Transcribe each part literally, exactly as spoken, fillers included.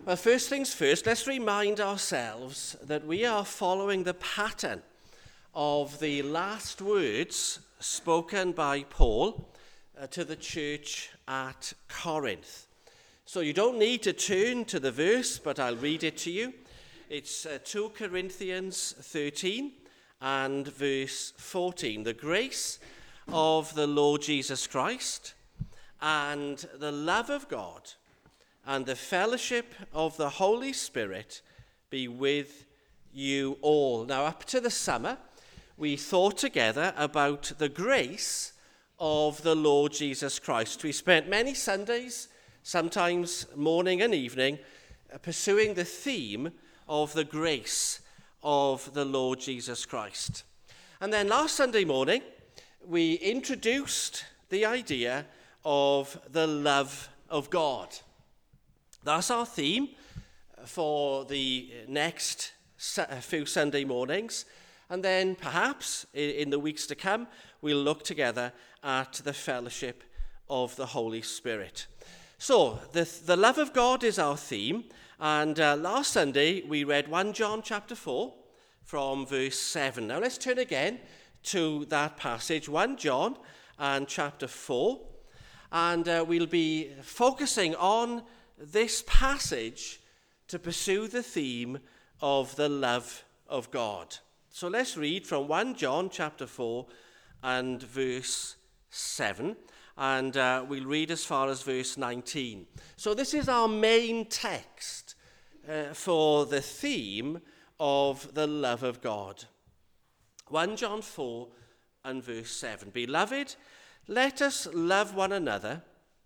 Well, first things first, let's remind ourselves that we are following the pattern of the last words spoken by Paul uh, to the church at Corinth. So you don't need to turn to the verse, but I'll read it to you. It's uh, two Corinthians thirteen and verse fourteen. The grace of the Lord Jesus Christ and the love of God and the fellowship of the Holy Spirit be with you all. Now, up to the summer, we thought together about the grace of the Lord Jesus Christ. We spent many Sundays, sometimes morning and evening, pursuing the theme of the grace of the Lord Jesus Christ. And then last Sunday morning, we introduced the idea of the love of God. That's our theme for the next few Sunday mornings. And then perhaps in the weeks to come, we'll look together at the fellowship of the Holy Spirit. So the, the love of God is our theme. And uh, last Sunday, we read First John chapter four from verse seven. Now let's turn again to that passage, First John and chapter four. And uh, we'll be focusing on this passage to pursue the theme of the love of God. So let's read from First John chapter four and verse seven, and uh, we'll read as far as verse nineteen. So this is our main text uh, for the theme of the love of God. First John four and verse seven. Beloved, let us love one another,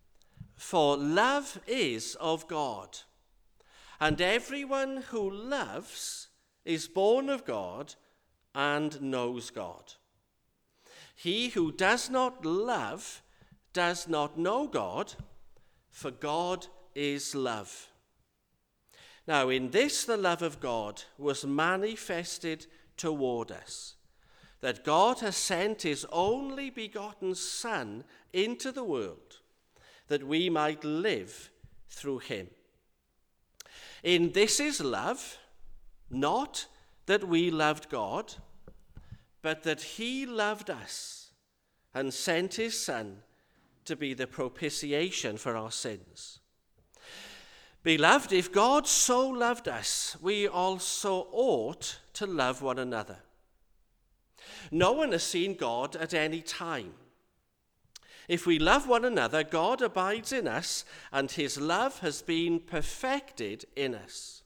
for love is of God. And everyone who loves is born of God and knows God. He who does not love does not know God, for God is love. Now in this the love of God was manifested toward us, that God has sent his only begotten Son into the world, that we might live through him. In this is love, not that we loved God, but that he loved us and sent his Son to be the propitiation for our sins. Beloved, if God so loved us, we also ought to love one another. No one has seen God at any time. If we love one another, God abides in us, and his love has been perfected in us.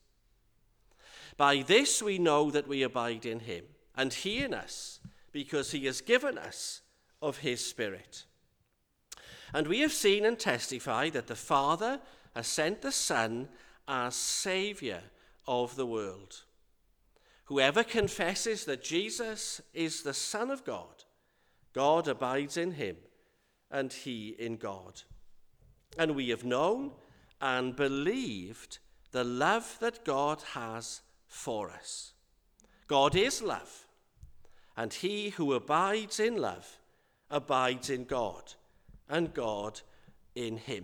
By this we know that we abide in him, and he in us, because he has given us of his Spirit. And we have seen and testified that the Father has sent the Son as Saviour of the world. Whoever confesses that Jesus is the Son of God, God abides in him, and he in God. And we have known and believed the love that God has for us. God is love, and he who abides in love abides in God, and God in him.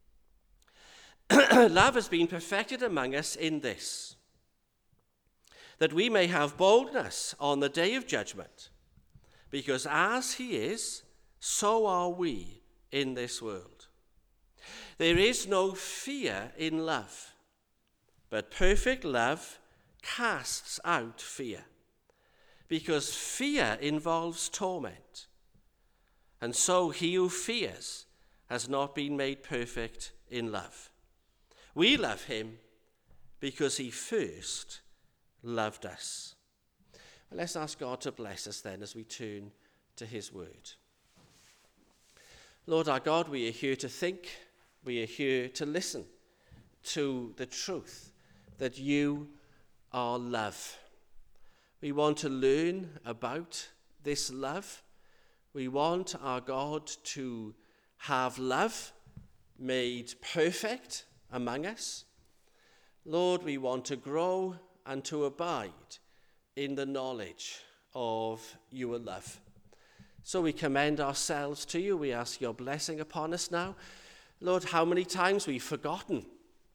Love has been perfected among us in this, that we may have boldness on the day of judgment, because as he is, so are we in this world. There is no fear in love, but perfect love casts out fear, because fear involves torment. And so he who fears has not been made perfect in love. We love him because he first loved us. Well, let's ask God to bless us then as we turn to his word. Lord our God, we are here to think, we are here to listen to the truth that you are love. We want to learn about this love. We want our God to have love made perfect among us. Lord, we want to grow and to abide in the knowledge of your love. So we commend ourselves to you. We ask your blessing upon us now. Lord, how many times we've forgotten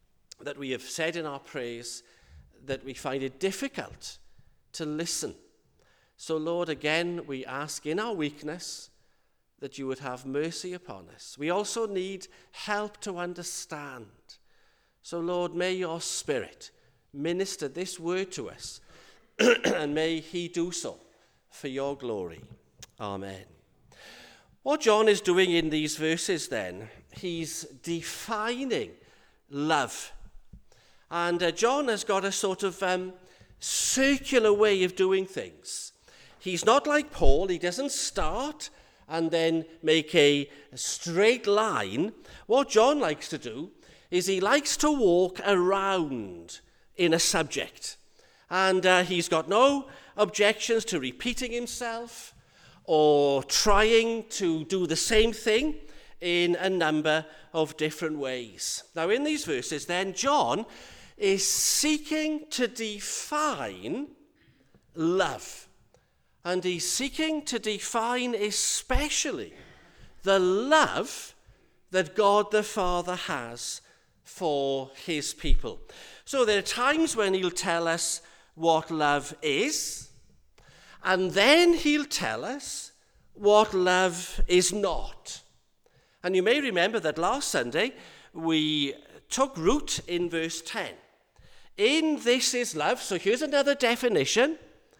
that we have said in our prayers that we find it difficult to listen. So, Lord, again, we ask in our weakness that you would have mercy upon us. We also need help to understand. So, Lord, may your Spirit minister this word to us, and may he do so for your glory. Amen. What John is doing in these verses then, he's defining love. And uh, John has got a sort of um, circular way of doing things. He's not like Paul. He doesn't start and then make a straight line. What John likes to do is he likes to walk around in a subject. And uh, he's got no objections to repeating himself or trying to do the same thing in a number of different ways. Now, in these verses, then, John is seeking to define love. And he's seeking to define especially the love that God the Father has for his people. So there are times when he'll tell us what love is, and then he'll tell us what love is not. And you may remember that last Sunday we took root in verse ten. In this is love, so here's another definition,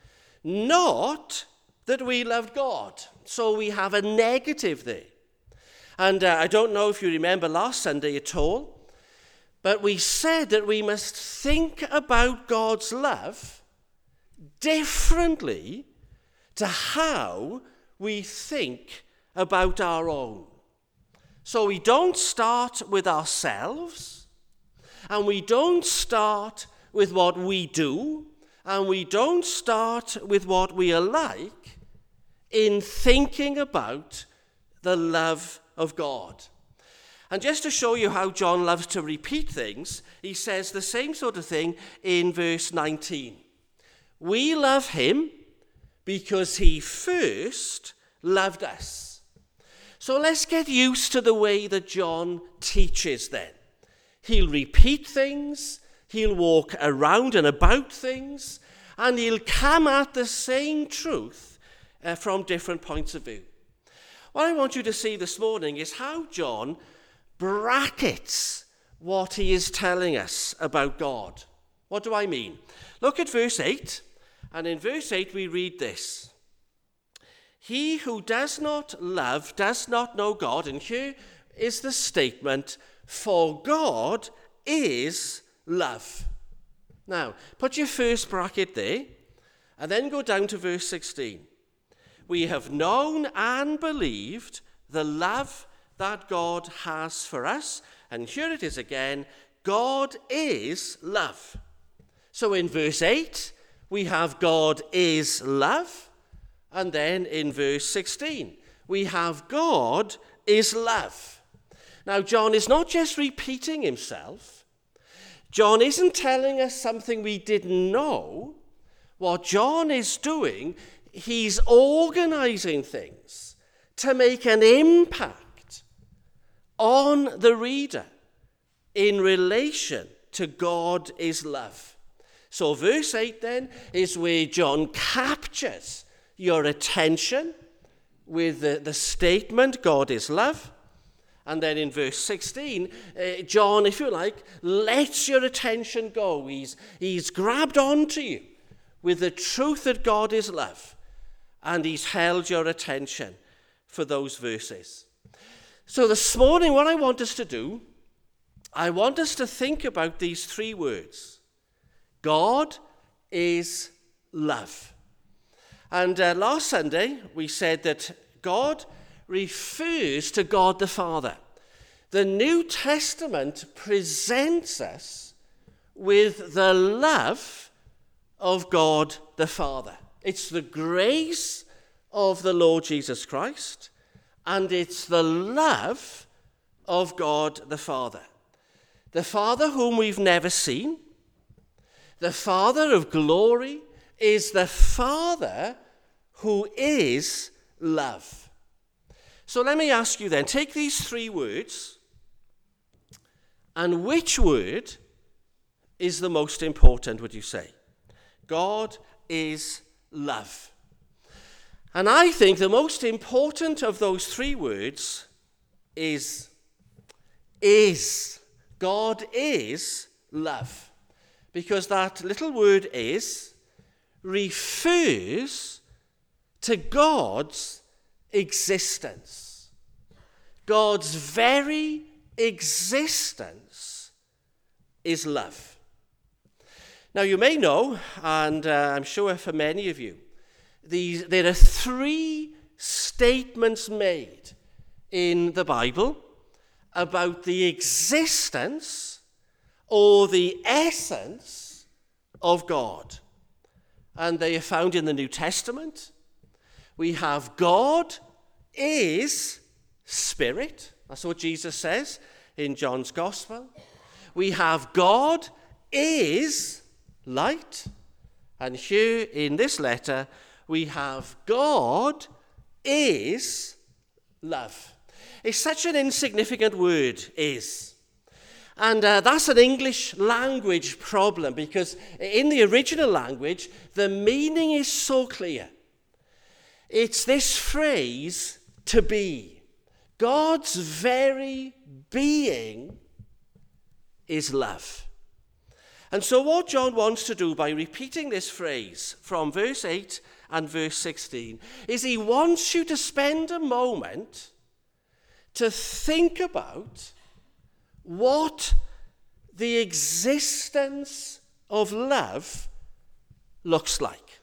not that we loved God. So we have a negative there. And uh, I don't know if you remember last Sunday at all, but we said that we must think about God's love differently to how we think about our own. So we don't start with ourselves, and we don't start with what we do, and we don't start with what we are like in thinking about the love of God. And just to show you how John loves to repeat things, he says the same sort of thing in verse nineteen. We love him because he first loved us. So let's get used to the way that John teaches then. He'll repeat things, he'll walk around and about things, and he'll come at the same truth uh, from different points of view. What I want you to see this morning is how John brackets what he is telling us about God. What do I mean? Look at verse eight, and in verse eight we read this. He who does not love does not know God, and here is the statement, for God is love. Now, put your first bracket there, and then go down to verse sixteen. We have known and believed the love that God has for us. And here it is again, God is love. So in verse eight, we have God is love. And then in verse sixteen, we have God is love. Now, John is not just repeating himself. John isn't telling us something we didn't know. What John is doing, he's organizing things to make an impact on the reader in relation to God is love. So verse eight then is where John captures your attention with the, the statement God is love. And then in verse sixteen, uh, John, if you like, lets your attention go. He's, he's grabbed onto you with the truth that God is love. And he's held your attention for those verses. So this morning, what I want us to do, I want us to think about these three words. God is love. And uh, last Sunday, we said that God refers to God the Father. The New Testament presents us with the love of God the Father. It's the grace of the Lord Jesus Christ, and it's the love of God the Father. The Father whom we've never seen, the Father of glory, is the Father who is love. So let me ask you then, take these three words, and which word is the most important, would you say? God is love. And I think the most important of those three words is, is. God is love. Because that little word is refers to God's existence. God's very existence is love. Now you may know, and uh, I'm sure for many of you, these, there are three statements made in the Bible about the existence or the essence of God. And they are found in the New Testament. We have God is spirit. That's what Jesus says in John's Gospel. We have God is light. And here in this letter, we have God is love. It's such an insignificant word, is. And uh, that's an English language problem, because in the original language, the meaning is so clear. It's this phrase, to be. God's very being is love. And so what John wants to do by repeating this phrase from verse eight and verse sixteen is he wants you to spend a moment to think about what the existence of love looks like.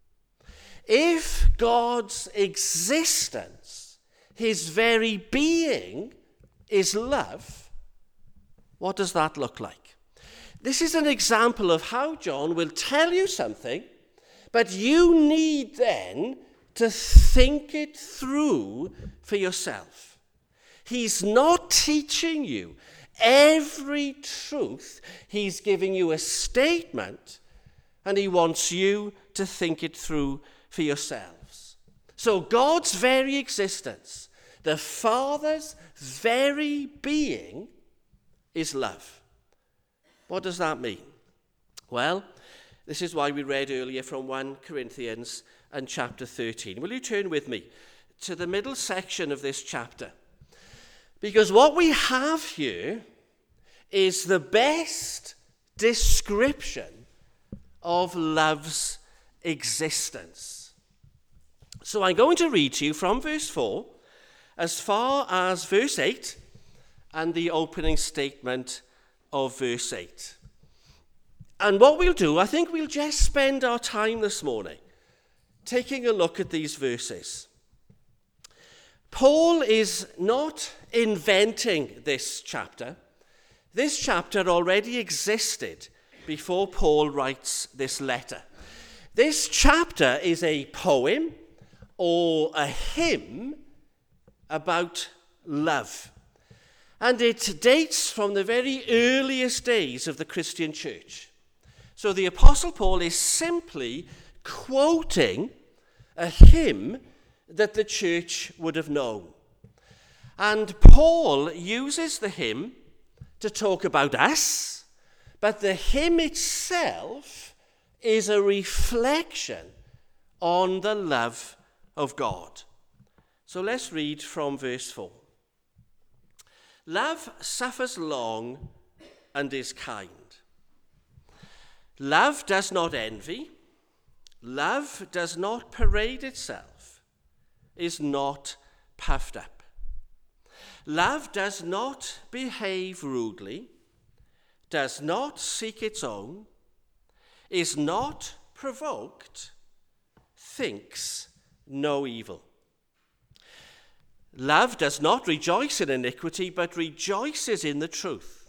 If God's existence, his very being, is love, what does that look like? This is an example of how John will tell you something, but you need then to think it through for yourself. He's not teaching you every truth. He's giving you a statement, and he wants you to think it through for yourselves. So God's very existence, the Father's very being, is love. What does that mean? Well, this is why we read earlier from First Corinthians and chapter thirteen. Will you turn with me to the middle section of this chapter? Because what we have here is the best description of love's existence. So I'm going to read to you from verse four as far as verse eight and the opening statement of verse eight. And what we'll do, I think we'll just spend our time this morning taking a look at these verses. Paul is not inventing this chapter. This chapter already existed before Paul writes this letter. This chapter is a poem or a hymn about love. And it dates from the very earliest days of the Christian church. So the Apostle Paul is simply quoting a hymn that the church would have known. And Paul uses the hymn to talk about us, but the hymn itself is a reflection on the love of God. So let's read from verse four. Love suffers long and is kind. Love does not envy. Love does not parade itself, is not puffed up. Love does not behave rudely, does not seek its own, is not provoked, thinks no evil. Love does not rejoice in iniquity, but rejoices in the truth.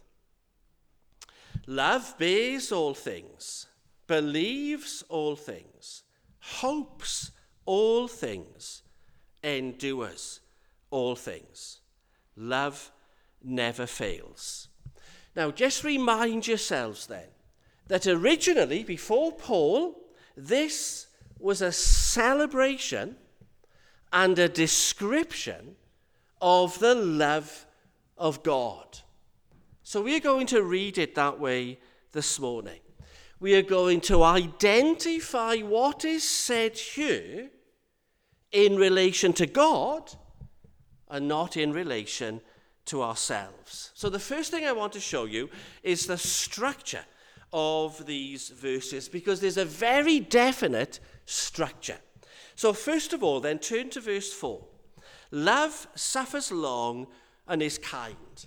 Love bears all things, believes all things, hopes all things, endures all things. Love never fails. Now, just remind yourselves then that originally, before Paul, this was a celebration and a description of the love of God. So we're going to read it that way this morning. We are going to identify what is said here in relation to God and not in relation to ourselves. So the first thing I want to show you is the structure of these verses, because there's a very definite structure. So first of all, then turn to verse four. Love suffers long and is kind.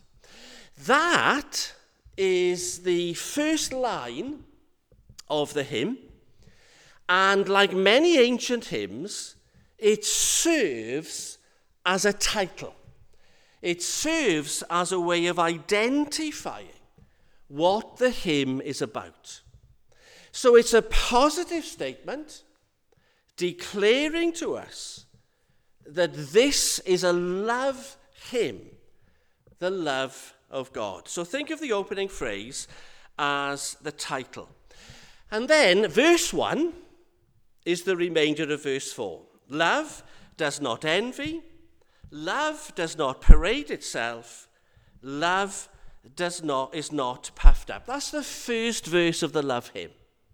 That is the first line of the hymn, and like many ancient hymns, it serves as a title. It serves as a way of identifying what the hymn is about. So it's a positive statement declaring to us that this is a love hymn, the love of God. So think of the opening phrase as the title. And then verse one is the remainder of verse four. Love does not envy. Love does not parade itself. Love does not is not puffed up. That's the first verse of the love hymn.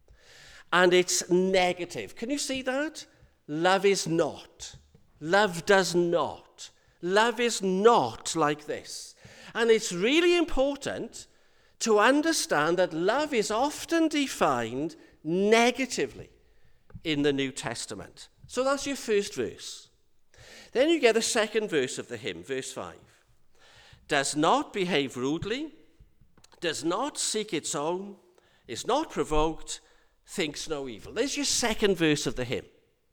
And it's negative. Can you see that? Love is not. Love does not. Love is not like this. And it's really important to understand that love is often defined negatively in the New Testament. So that's your first verse. Then you get the second verse of the hymn, verse five. Does not behave rudely, does not seek its own, is not provoked, thinks no evil. There's your second verse of the hymn.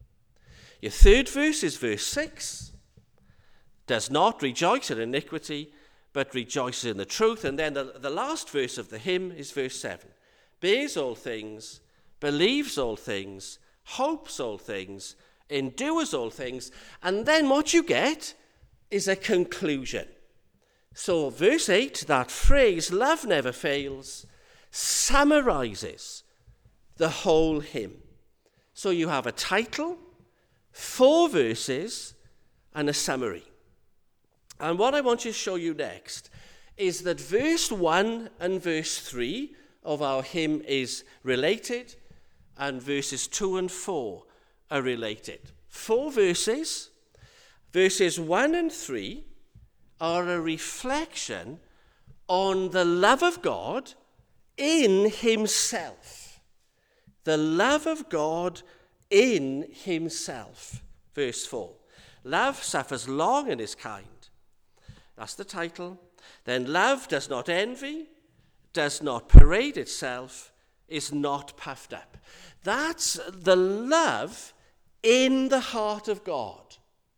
Your third verse is verse six. Does not rejoice in iniquity, but rejoices in the truth. And then the, the last verse of the hymn is verse seven. Bears all things, believes all things, hopes all things, endures all things. And then what you get is a conclusion. So verse eight, that phrase, love never fails, summarizes the whole hymn. So you have a title, four verses, and a summary. And what I want to show you next is that verse one and verse three of our hymn is related, and verses two and four are related. Four verses, verses one and three, are a reflection on the love of God in himself. The love of God in himself. Verse four. Love suffers long and is kind. That's the title. Then love does not envy, does not parade itself, is not puffed up. That's the love in the heart of God.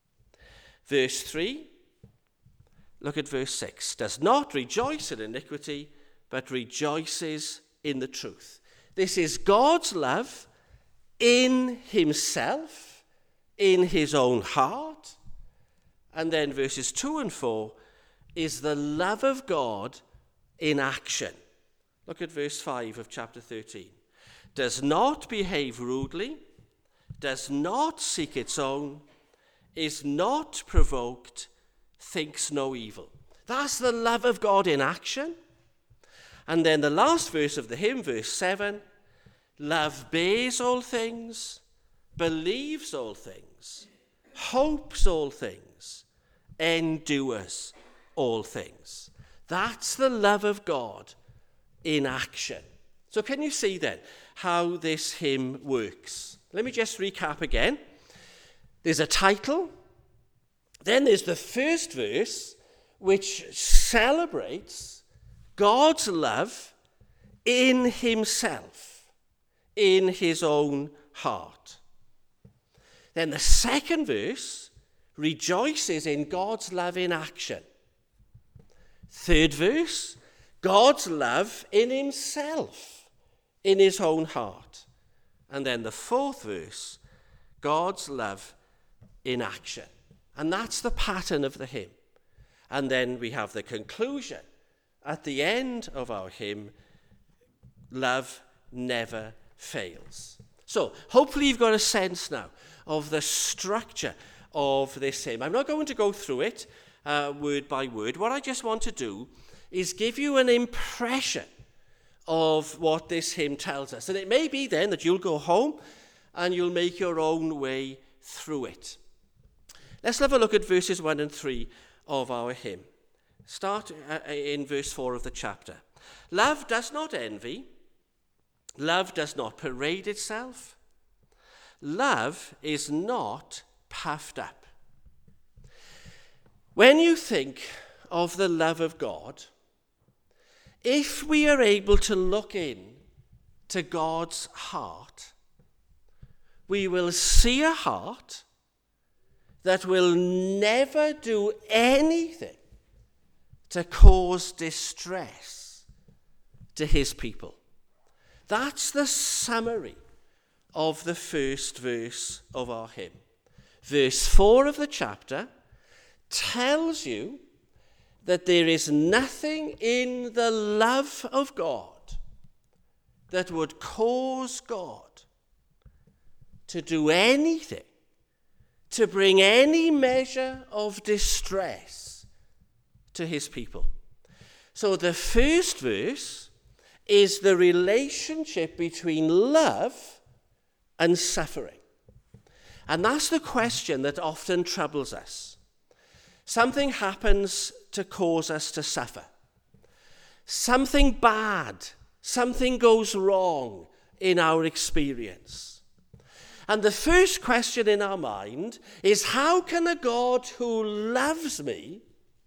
Verse three. Look at verse six. Does not rejoice in iniquity, but rejoices in the truth. This is God's love in himself, in his own heart. And then verses two and four is the love of God in action. Look at verse five of chapter thirteen. Does not behave rudely, does not seek its own, is not provoked, thinks no evil. That's the love of God in action. And then the last verse of the hymn, verse seven, love bears all things, believes all things, hopes all things, endures all things. That's the love of God in action. So can you see then how this hymn works? Let me just recap again. There's a title. Then there's the first verse, which celebrates God's love in himself, in his own heart. Then the second verse rejoices in God's love in action. Third verse, God's love in himself, in his own heart. And then the fourth verse, God's love in action. And that's the pattern of the hymn. And then we have the conclusion at the end of our hymn, love never fails. So hopefully you've got a sense now of the structure of this hymn. I'm not going to go through it uh, word by word. What I just want to do is give you an impression of what this hymn tells us. And it may be then that you'll go home and you'll make your own way through it. Let's have a look at verses one and three of our hymn. Start in verse four of the chapter. Love does not envy. Love does not parade itself. Love is not puffed up. When you think of the love of God, if we are able to look in to God's heart, we will see a heart that will never do anything to cause distress to his people. That's the summary of the first verse of our hymn. Verse four of the chapter tells you that there is nothing in the love of God that would cause God to do anything to bring any measure of distress to his people. So the first verse is the relationship between love and suffering. And that's the question that often troubles us. Something happens to cause us to suffer. Something bad, something goes wrong in our experience. And the first question in our mind is, how can a God who loves me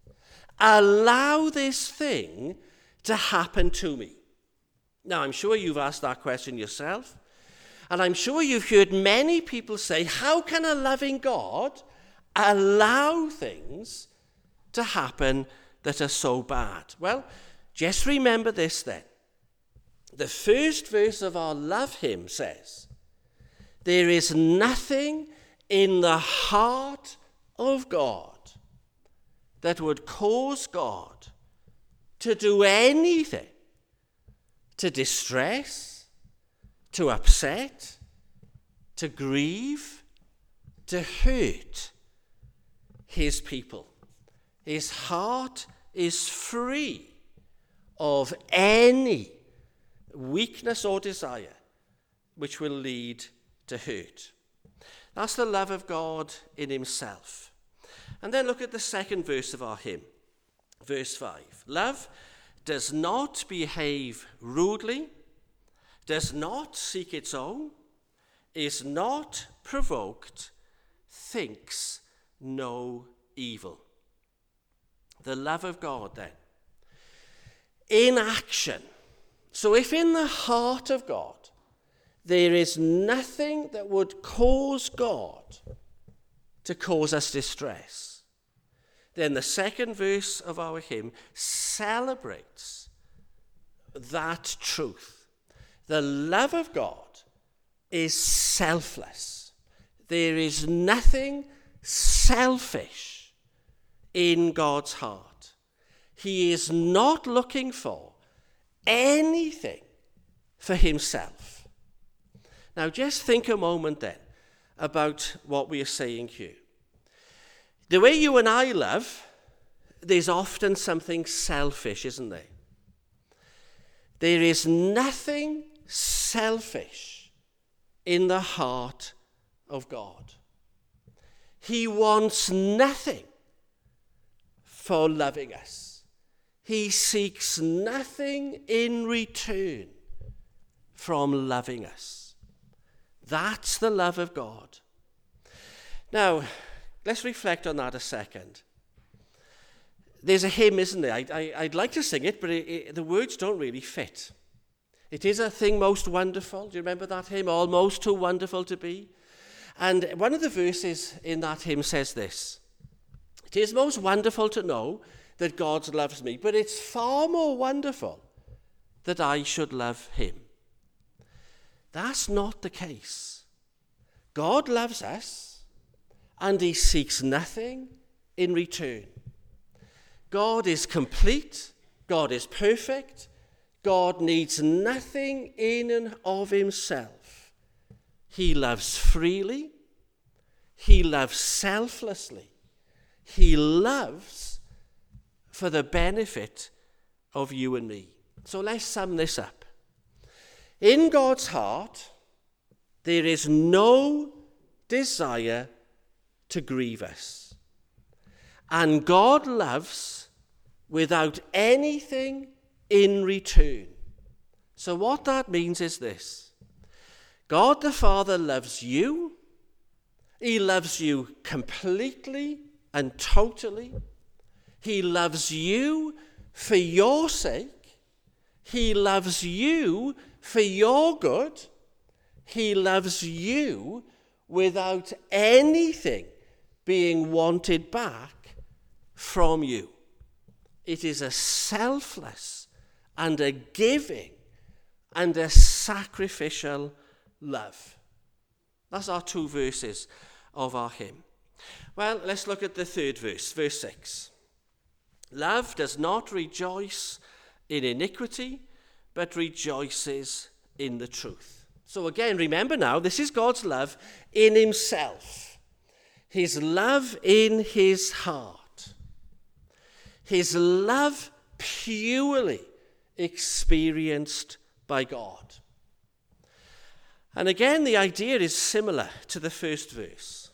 allow this thing to happen to me? Now, I'm sure you've asked that question yourself. And I'm sure you've heard many people say, how can a loving God allow things to happen that are so bad? Well, just remember this then. The first verse of our love hymn says, there is nothing in the heart of God that would cause God to do anything to distress, to upset, to grieve, to hurt his people. His heart is free of any weakness or desire which will lead to hurt. That's the love of God in himself. And then look at the second verse of our hymn, verse five. Love does not behave rudely, does not seek its own, is not provoked, thinks no evil. The love of God then, in action. So if in the heart of God there is nothing that would cause God to cause us distress, then the second verse of our hymn celebrates that truth. The love of God is selfless. There is nothing selfish in God's heart. He is not looking for anything for himself. Now just think a moment then about what we are saying here. The way you and I love, there's often something selfish, isn't there? There is nothing selfish in the heart of God. He wants nothing for loving us. He seeks nothing in return from loving us. That's the love of God. Now, let's reflect on that a second. There's a hymn, isn't there? I, I, I'd like to sing it, but it, it, the words don't really fit. It is a thing most wonderful. Do you remember that hymn? Almost too wonderful to be. And one of the verses in that hymn says this. It is most wonderful to know that God loves me, but it's far more wonderful that I should love him. That's not the case. God loves us, and he seeks nothing in return. God is complete. God is perfect. God needs nothing in and of himself. He loves freely. He loves selflessly. He loves for the benefit of you and me. So let's sum this up. In God's heart, there is no desire to grieve us. And God loves without anything in return. So what that means is this. God the Father loves you. He loves you completely and totally. He loves you for your sake. He loves you for your good. He loves you without anything being wanted back from you. It is a selfless and a giving and a sacrificial love. That's our two verses of our hymn. Well, let's look at the third verse, verse six. Love does not rejoice in iniquity, but rejoices in the truth. So again, remember now, this is God's love in himself. His love in his heart. His love purely experienced by God. And again, the idea is similar to the first verse.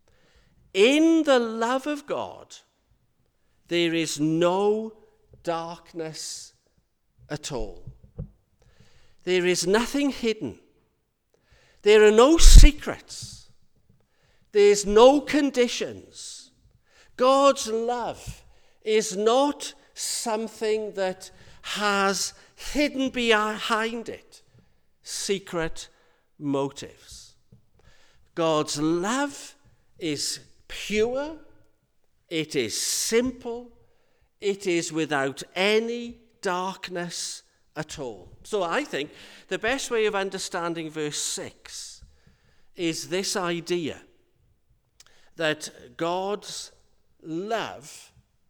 In the love of God, there is no darkness at all. There is nothing hidden. There are no secrets. There's no conditions. God's love is not something that has hidden behind it secret motives. God's love is pure. It is simple. It is without any darkness at all. So I think the best way of understanding verse six is this idea that God's love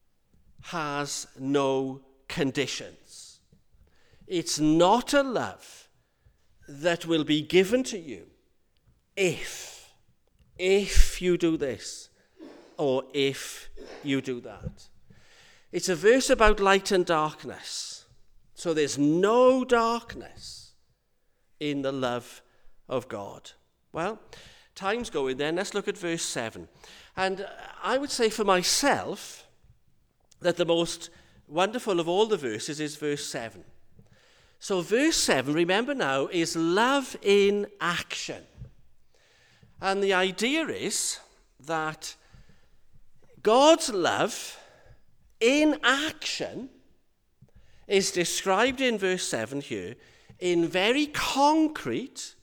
has no conditions. It's not a love that will be given to you if, if you do this or if you do that. It's a verse about light and darkness. So there's no darkness in the love of God. Well, time's going then. Let's look at verse seven. And I would say for myself that the most wonderful of all the verses is verse seven. So verse seven, remember now, is love in action. And the idea is that God's love in action is described in verse seven here in very concrete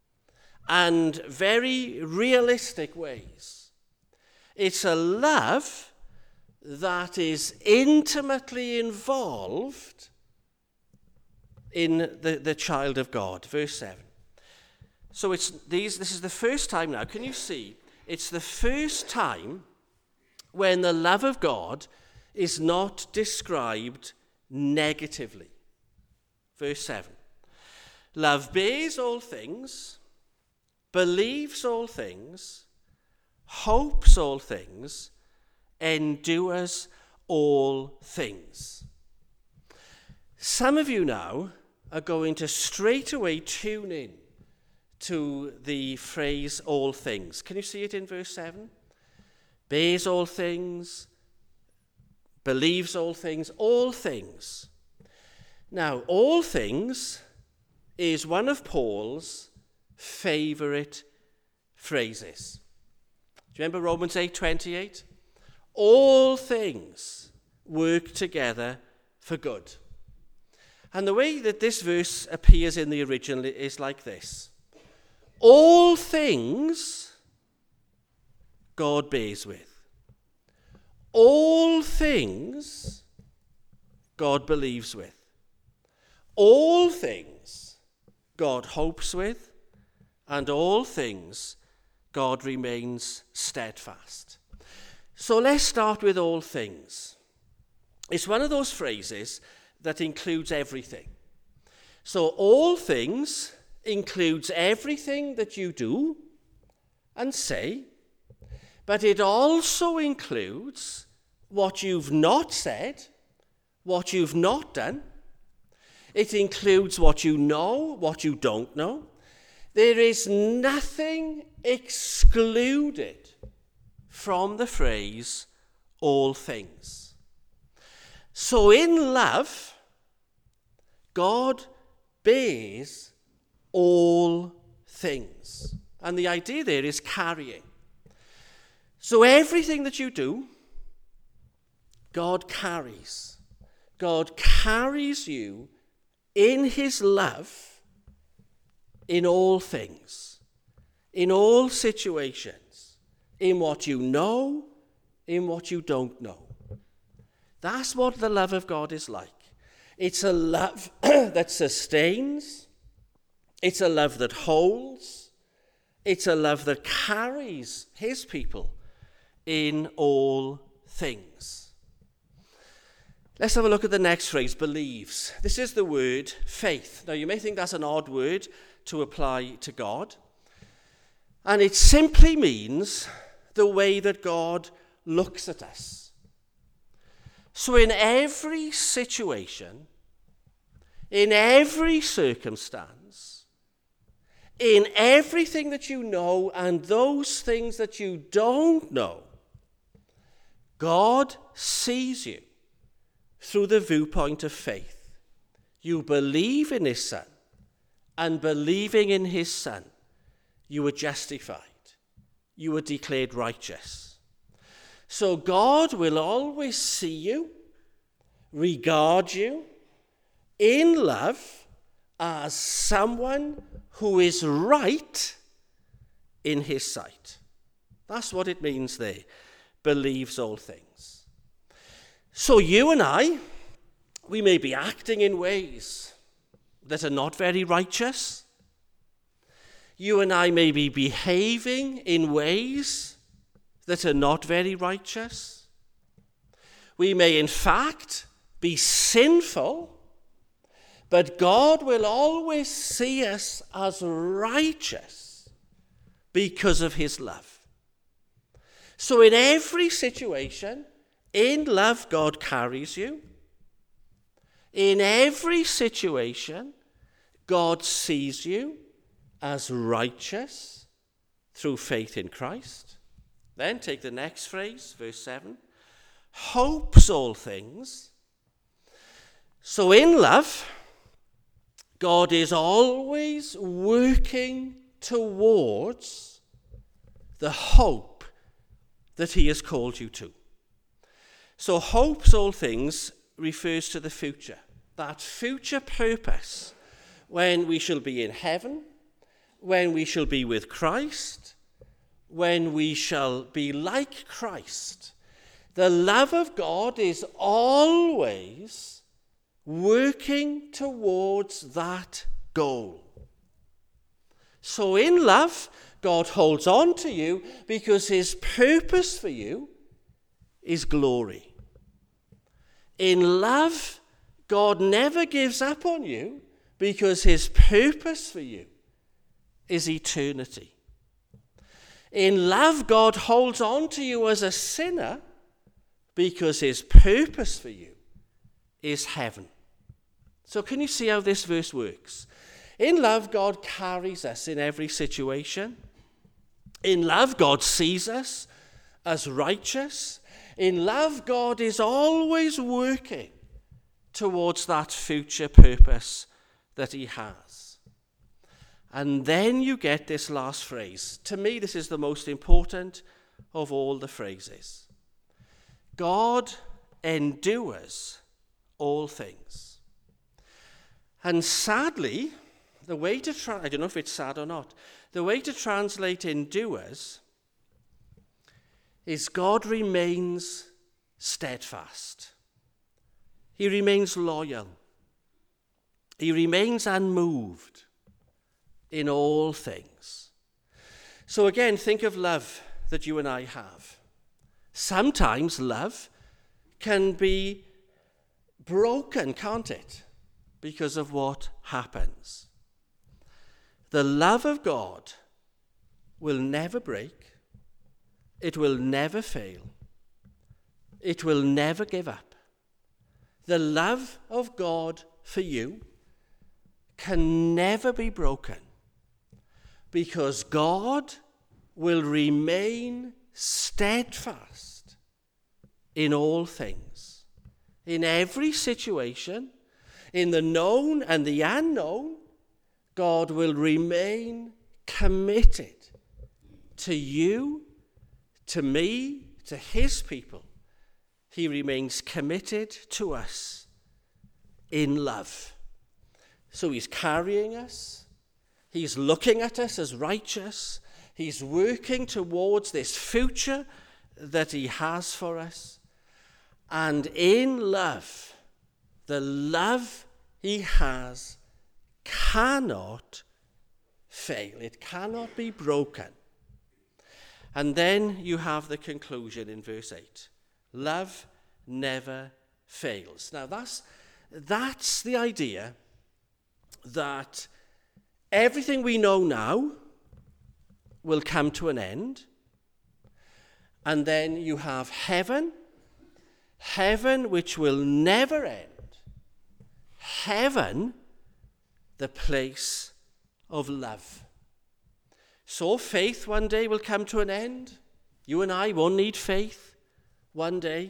and very realistic ways. It's a love that is intimately involved in the, the child of God. Verse seven. So it's these. This is the first time now. Can you see? It's the first time when the love of God is not described negatively. Verse seven. Love bears all things, believes all things, hopes all things, endures all things. Some of you now are going to straight away tune in to the phrase all things. Can you see it in verse seven? Bears all things, believes all things, all things. Now, all things is one of Paul's favorite phrases. Do you remember Romans eight twenty-eight? All things work together for good. And the way that this verse appears in the original is like this. All things God bears with. All things God believes with. All things God hopes with. And all things God remains steadfast. So let's start with all things. It's one of those phrases that includes everything. So all things includes everything that you do and say, but it also includes what you've not said, what you've not done. It includes what you know, what you don't know. There is nothing excluded from the phrase, all things. So in love, God bears all things. And the idea there is carrying. So everything that you do, God carries. God carries you in his love in all things, in all situations, in what you know, in what you don't know. That's what the love of God is like. It's a love that sustains. It's a love that holds. It's a love that carries his people in all things. Let's have a look at the next phrase, believes. This is the word faith. Now, you may think that's an odd word to apply to God. And it simply means the way that God looks at us. So in every situation, in every circumstance, in everything that you know and those things that you don't know, God sees you through the viewpoint of faith. You believe in his Son, and believing in his Son, you were justified. You were declared righteous. So God will always see you, regard you, in love as someone who is right in his sight. That's what it means there. Believes all things. So you and I, we may be acting in ways that are not very righteous. You and I may be behaving in ways that are not very righteous. We may, in fact, be sinful, but God will always see us as righteous because of his love. So in every situation, in love, God carries you. In every situation, God sees you as righteous through faith in Christ. Then take the next phrase, verse seven. Hopes all things. So in love, God is always working towards the hope that he has called you to. So hopes all things refers to the future. That future purpose when we shall be in heaven, when we shall be with Christ, when we shall be like Christ. The love of God is always working towards that goal. So in love, God holds on to you because his purpose for you is glory. In love, God never gives up on you because his purpose for you is eternity. In love, God holds on to you as a sinner because his purpose for you is heaven. So can you see how this verse works? In love, God carries us in every situation. In love, God sees us as righteous. In love, God is always working towards that future purpose that he has. And then you get this last phrase. To me, this is the most important of all the phrases. God endures all things. And sadly, the way to try, I don't know if it's sad or not, the way to translate endures is God remains steadfast. He remains loyal. He remains unmoved in all things. So again, think of love that you and I have. Sometimes love can be broken, can't it? Because of what happens. The love of God will never break. It will never fail. It will never give up. The love of God for you can never be broken because God will remain steadfast in all things, in every situation, in the known and the unknown. God will remain committed to you, to me, to his people. He remains committed to us in love. So he's carrying us. He's looking at us as righteous. He's working towards this future that he has for us. And in love, the love he has cannot fail. It cannot be broken. And then you have the conclusion in verse eight. Love never fails. Now that's, that's the idea that everything we know now will come to an end. And then you have heaven, heaven which will never end. Heaven, the place of love. So faith one day will come to an end. You and I won't need faith one day.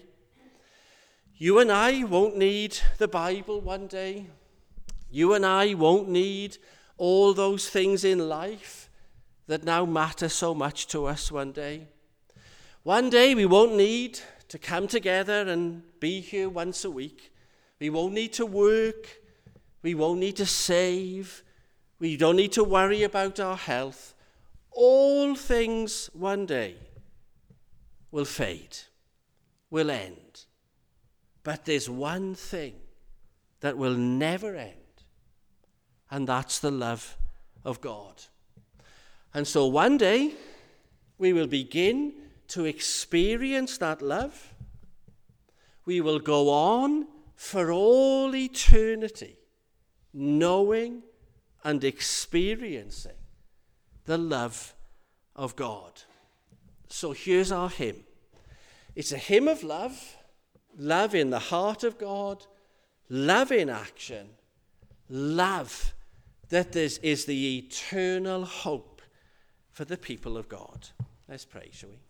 You and I won't need the Bible one day. You and I won't need all those things in life that now matter so much to us one day. One day we won't need to come together and be here once a week. We won't need to work. We won't need to save. We don't need to worry about our health. All things one day will fade, will end. But there's one thing that will never end, and that's the love of God. And so one day we will begin to experience that love. We will go on for all eternity, knowing and experiencing the love of God. So here's our hymn. It's a hymn of love, love in the heart of God, love in action, love that this is the eternal hope for the people of God. Let's pray, shall we?